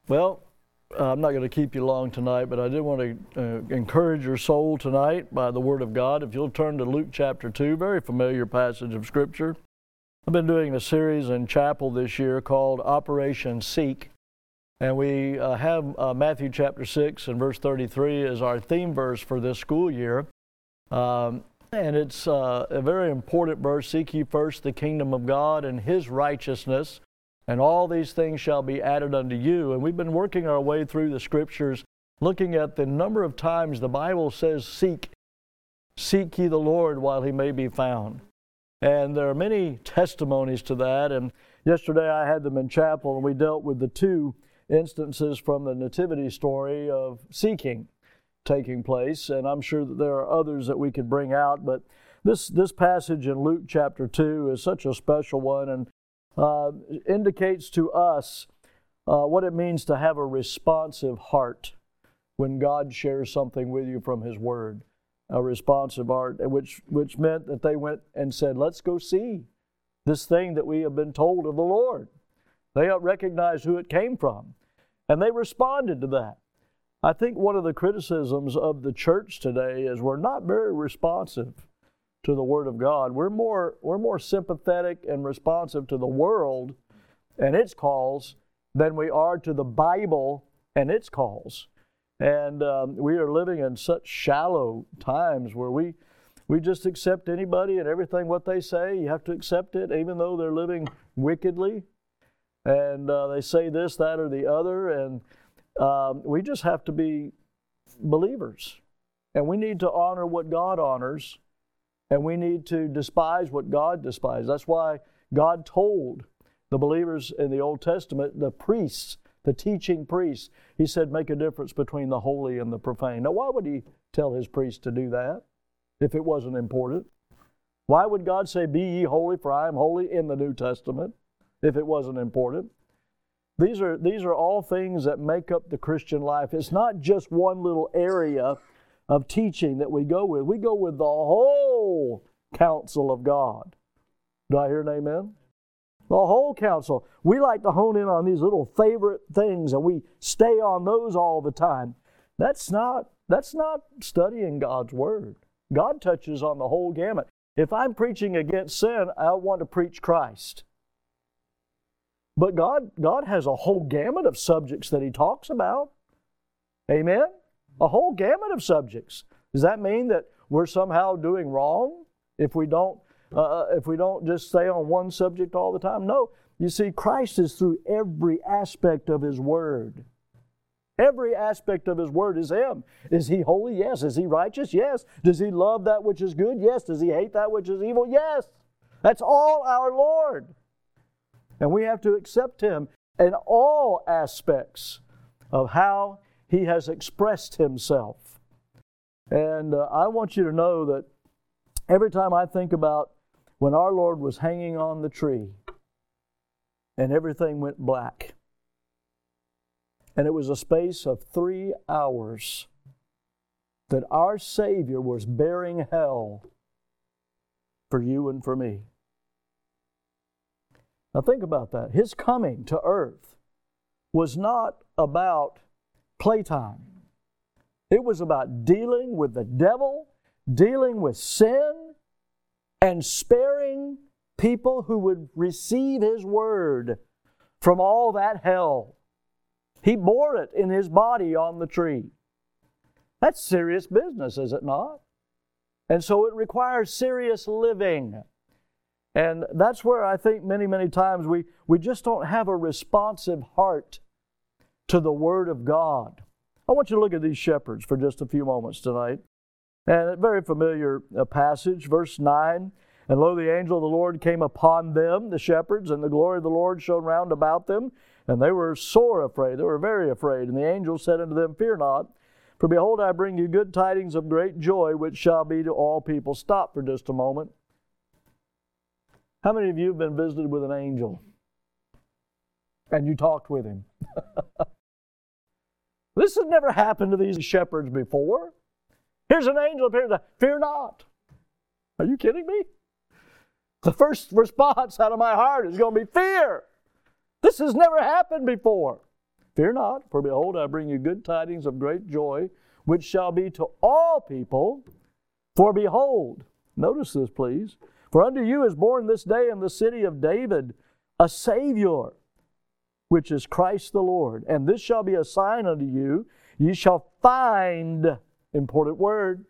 Well, I'm not going to keep you long tonight, but I did want to encourage your soul tonight by the Word of God. If you'll turn to Luke chapter 2, very familiar passage of Scripture. I've been doing a series in chapel this year called Operation Seek, and we have Matthew chapter 6 and verse 33 as our theme verse for this school year. And it's a very important verse. Seek ye first the kingdom of God and His righteousness, and all these things shall be added unto you. And we've been working our way through the Scriptures, looking at the number of times the Bible says, seek ye the Lord while He may be found. And there are many testimonies to that. And yesterday I had them in chapel, and we dealt with the two instances from the nativity story of seeking taking place. And I'm sure that there are others that we could bring out. But this passage in Luke chapter 2 is such a special one, and indicates to us what it means to have a responsive heart when God shares something with you from His Word. A responsive heart, which meant that they went and said, let's go see this thing that we have been told of the Lord. They recognized who it came from, and they responded to that. I think one of the criticisms of the church today is we're not very responsive to the Word of God. We're more sympathetic and responsive to the world and its calls than we are to the Bible and its calls. And we are living in such shallow times where we just accept anybody and everything what they say. You have to accept it, even though they're living wickedly. And they say this, that, or the other. And we just have to be believers. And we need to honor what God honors. And we need to despise what God despises. That's why God told the believers in the Old Testament, the priests, the teaching priests, He said, make a difference between the holy and the profane. Now, why would He tell His priests to do that if it wasn't important? Why would God say, be ye holy, for I am holy in the New Testament, if it wasn't important? These are all things that make up the Christian life. It's not just one little area of teaching that we go with. We go with the whole counsel of God. Do I hear an amen? The whole counsel. We like to hone in on these little favorite things, and we stay on those all the time. That's not studying God's Word. God touches on the whole gamut. If I'm preaching against sin, I want to preach Christ. But God has a whole gamut of subjects that He talks about. Amen? A whole gamut of subjects. Does that mean that we're somehow doing wrong if we don't just stay on one subject all the time? No. You see, Christ is through every aspect of His Word. Every aspect of His Word is Him. Is He holy? Yes. Is He righteous? Yes. Does He love that which is good? Yes. Does He hate that which is evil? Yes. That's all our Lord. And we have to accept Him in all aspects of how He has expressed Himself. And I want you to know that every time I think about when our Lord was hanging on the tree and everything went black, and it was a space of 3 hours that our Savior was bearing hell for you and for me. Now think about that. His coming to earth was not about playtime. It was about dealing with the devil, dealing with sin, and sparing people who would receive His Word from all that hell. He bore it in His body on the tree. That's serious business, is it not? And so it requires serious living. And that's where I think many, many times we just don't have a responsive heart to the Word of God. I want you to look at these shepherds for just a few moments tonight. And a very familiar passage, verse 9. And lo, the angel of the Lord came upon them, the shepherds, and the glory of the Lord shone round about them. And they were sore afraid, they were very afraid. And the angel said unto them, fear not, for behold, I bring you good tidings of great joy, which shall be to all people. Stop for just a moment. How many of you have been visited with an angel? And you talked with him? This has never happened to these shepherds before. Here's an angel appears, fear not. Are you kidding me? The first response out of my heart is going to be fear. This has never happened before. Fear not, for behold, I bring you good tidings of great joy, which shall be to all people. For behold, notice this please, for unto you is born this day in the city of David a Savior, which is Christ the Lord. And this shall be a sign unto you, ye shall find, important word.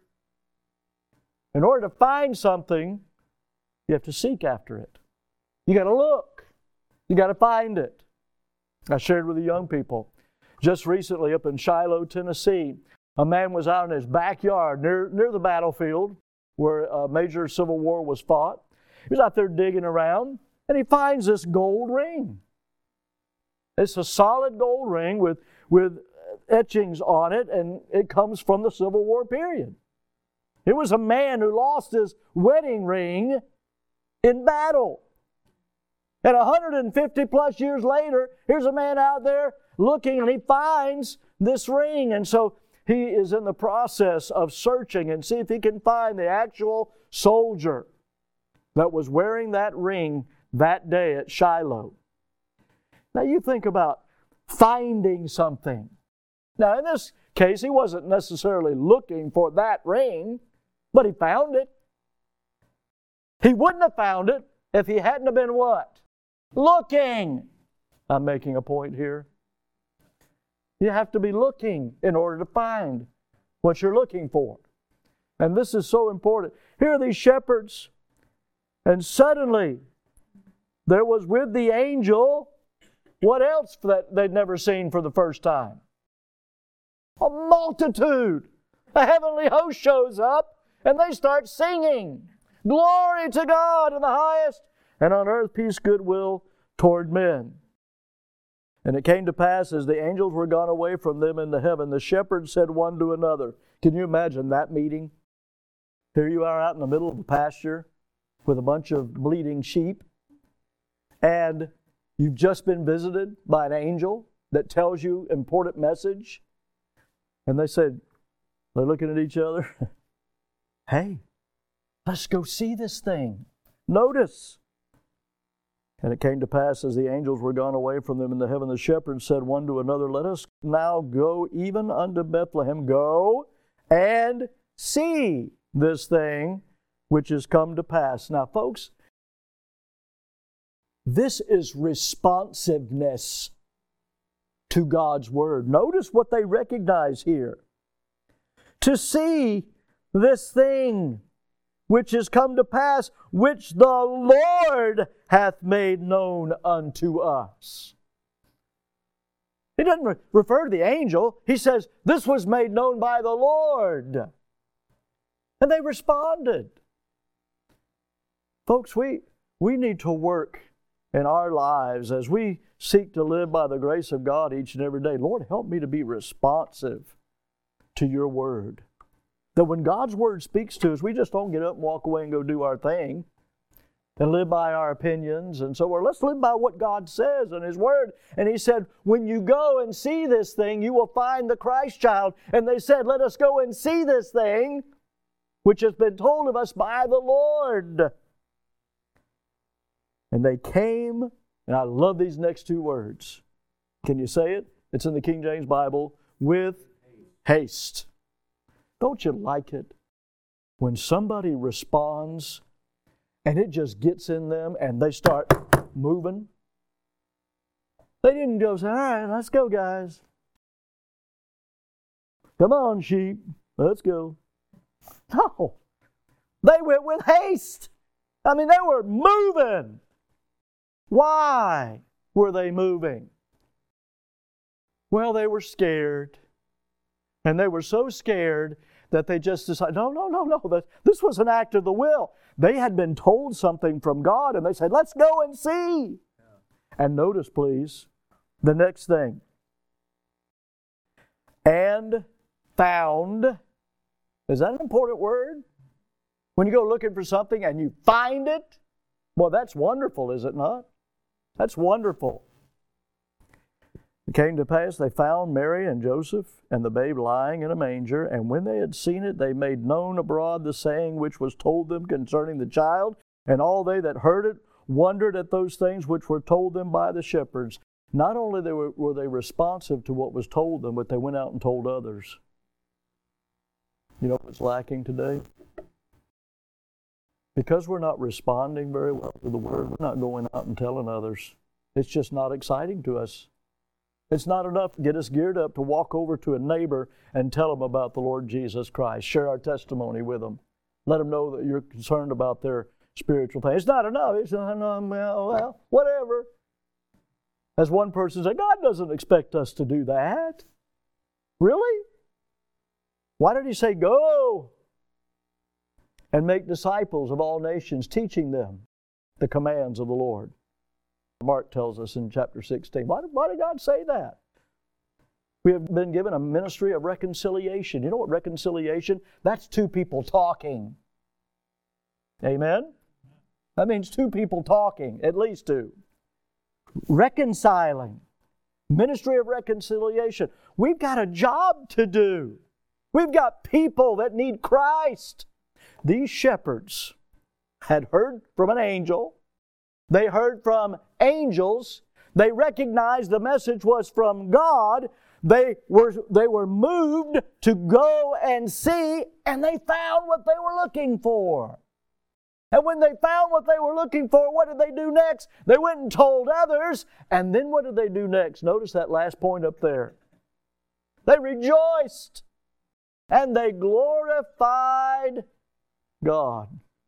In order to find something, you have to seek after it. You got to look. You got to find it. I shared with the young people just recently up in Shiloh, Tennessee. A man was out in his backyard near the battlefield where a major civil war was fought. He was out there digging around, and he finds this gold ring. It's a solid gold ring with etchings on it, and it comes from the Civil War period. It was a man who lost his wedding ring in battle. And 150 plus years later, here's a man out there looking, and he finds this ring. And so he is in the process of searching and see if he can find the actual soldier that was wearing that ring that day at Shiloh. Now you think about finding something. Now in this case, he wasn't necessarily looking for that ring, but he found it. He wouldn't have found it if he hadn't have been what? Looking. I'm making a point here. You have to be looking in order to find what you're looking for. And this is so important. Here are these shepherds, and suddenly there was with the angel, what else that they'd never seen for the first time? A multitude. A heavenly host shows up, and they start singing, "Glory to God in the highest, and on earth peace, goodwill toward men." And it came to pass, as the angels were gone away from them into heaven, the shepherds said one to another. Can you imagine that meeting? Here you are out in the middle of a pasture with a bunch of bleating sheep, and you've just been visited by an angel that tells you an important message. And they said, they're looking at each other, "Hey, let's go see this thing." Notice. And it came to pass, as the angels were gone away from them into heaven, the shepherds said one to another, "Let us now go even unto Bethlehem. Go and see this thing which is come to pass." Now, folks, this is responsiveness to God's Word. Notice what they recognize here. To see this thing which is come to pass, which the Lord hath made known unto us. He doesn't refer to the angel. He says, this was made known by the Lord. And they responded. Folks, we need to work in our lives as we seek to live by the grace of God each and every day. Lord, help me to be responsive to your Word. That when God's Word speaks to us, we just don't get up and walk away and go do our thing and live by our opinions and so on. Let's live by what God says in His Word. And He said, when you go and see this thing, you will find the Christ child. And they said, let us go and see this thing which has been told of us by the Lord. And they came, and I love these next two words. Can you say it? It's in the King James Bible, with haste. Don't you like it when somebody responds and it just gets in them and they start moving? They didn't go say, all right, let's go, guys. Come on, sheep, let's go. No, they went with haste. I mean, they were moving. Why were they moving? Well, they were scared. And they were so scared that they just decided, no, this was an act of the will. They had been told something from God, and they said, let's go and see. Yeah. And notice, please, the next thing. And found. Is that an important word? When you go looking for something and you find it? Well, that's wonderful, is it not? That's wonderful. It came to pass, they found Mary and Joseph and the babe lying in a manger, and when they had seen it, they made known abroad the saying which was told them concerning the child, and all they that heard it wondered at those things which were told them by the shepherds. not only were they responsive to what was told them, but they went out and told others. You know what's lacking today? Because we're not responding very well to the Word, we're not going out and telling others. It's just not exciting to us. It's not enough to get us geared up to walk over to a neighbor and tell them about the Lord Jesus Christ. Share our testimony with them. Let them know that you're concerned about their spiritual things. It's not enough. It's not enough. Well, whatever. As one person said, God doesn't expect us to do that. Really? Why did He say, go and make disciples of all nations, teaching them the commands of the Lord? Mark tells us in chapter 16. Why did God say that? We have been given a ministry of reconciliation. You know what reconciliation? That's two people talking. Amen? That means two people talking, at least two. Reconciling. Ministry of reconciliation. We've got a job to do. We've got people that need Christ. These shepherds had heard from an angel. They heard from angels. They recognized the message was from God. They were moved to go and see, and they found what they were looking for. And when they found what they were looking for, what did they do next? They went and told others, and then what did they do next? Notice that last point up there. They rejoiced, and they glorified God.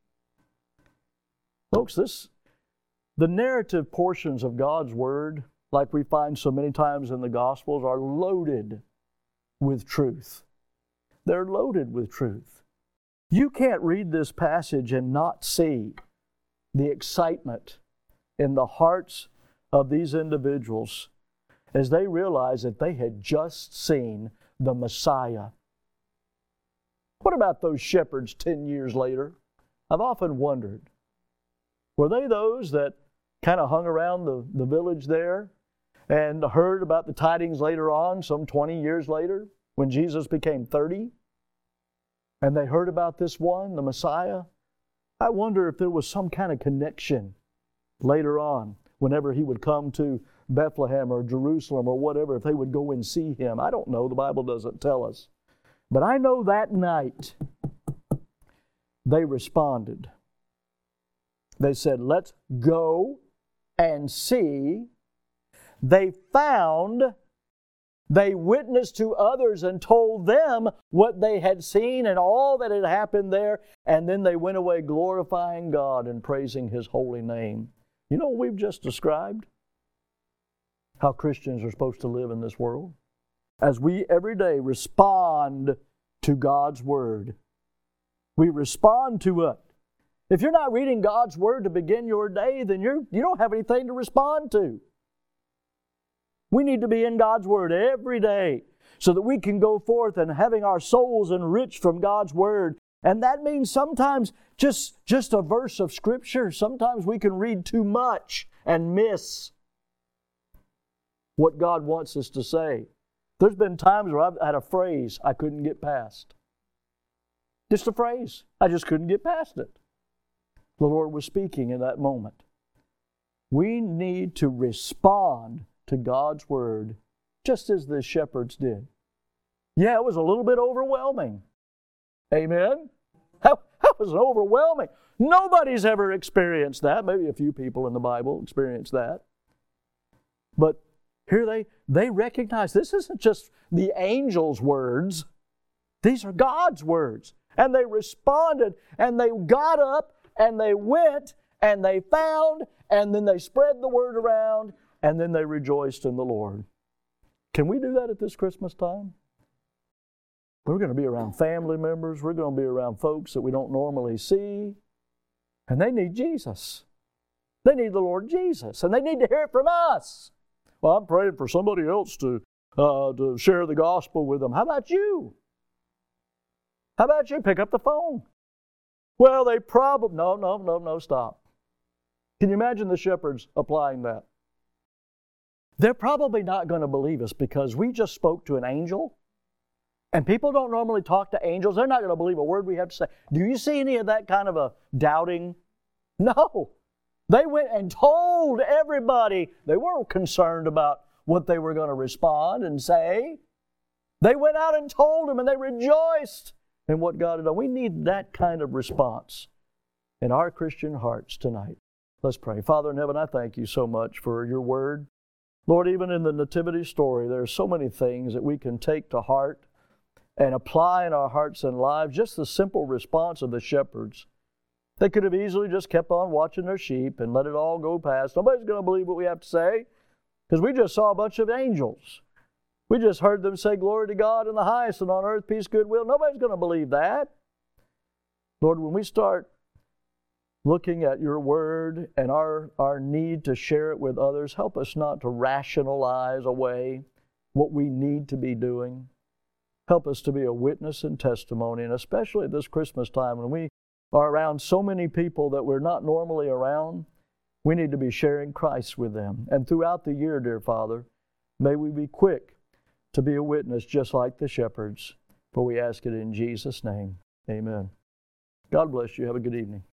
Folks, the narrative portions of God's Word, like we find so many times in the Gospels, are loaded with truth. They're loaded with truth. You can't read this passage and not see the excitement in the hearts of these individuals as they realized that they had just seen the Messiah. What about those shepherds 10 years later? I've often wondered, were they those that kind of hung around the village there and heard about the tidings later on, some 20 years later, when Jesus became 30? And they heard about this one, the Messiah? I wonder if there was some kind of connection later on, whenever He would come to Bethlehem or Jerusalem or whatever, if they would go and see Him. I don't know. The Bible doesn't tell us. But I know that night they responded. They said, let's go and see. They found, they witnessed to others and told them what they had seen and all that had happened there, and then they went away glorifying God and praising His holy name. You know what we've just described? How Christians are supposed to live in this world. As we every day respond to God's Word. We respond to it. If you're not reading God's Word to begin your day, then you don't have anything to respond to. We need to be in God's Word every day so that we can go forth and having our souls enriched from God's Word. And that means sometimes just a verse of Scripture. Sometimes we can read too much and miss what God wants us to say. There's been times where I've had a phrase I couldn't get past. Just a phrase. I just couldn't get past it. The Lord was speaking in that moment. We need to respond to God's Word just as the shepherds did. Yeah, it was a little bit overwhelming. Amen? That was overwhelming. Nobody's ever experienced that. Maybe a few people in the Bible experienced that. But here they recognize this isn't just the angel's words. These are God's words. And they responded, and they got up, and they went, and they found, and then they spread the word around, and then they rejoiced in the Lord. Can we do that at this Christmas time? We're going to be around family members. We're going to be around folks that we don't normally see. And they need Jesus. They need the Lord Jesus. And they need to hear it from us. Well, I'm praying for somebody else to share the gospel with them. How about you? How about you? Pick up the phone. Well, they probably... No, stop. Can you imagine the shepherds applying that? They're probably not going to believe us because we just spoke to an angel. And people don't normally talk to angels. They're not going to believe a word we have to say. Do you see any of that kind of a doubting? No. They went and told everybody. They weren't concerned about what they were going to respond and say. They went out and told them, and they rejoiced in what God had done. We need that kind of response in our Christian hearts tonight. Let's pray. Father in heaven, I thank you so much for your word. Lord, even in the nativity story, there are so many things that we can take to heart and apply in our hearts and lives. Just the simple response of the shepherds. They could have easily just kept on watching their sheep and let it all go past. Nobody's going to believe what we have to say because we just saw a bunch of angels. We just heard them say, glory to God in the highest and on earth peace, goodwill. Nobody's going to believe that. Lord, when we start looking at your word and our need to share it with others, help us not to rationalize away what we need to be doing. Help us to be a witness and testimony, and especially at this Christmas time when we are around so many people that we're not normally around, we need to be sharing Christ with them. And throughout the year, dear Father, may we be quick to be a witness just like the shepherds. For we ask it in Jesus' name. Amen. God bless you. Have a good evening.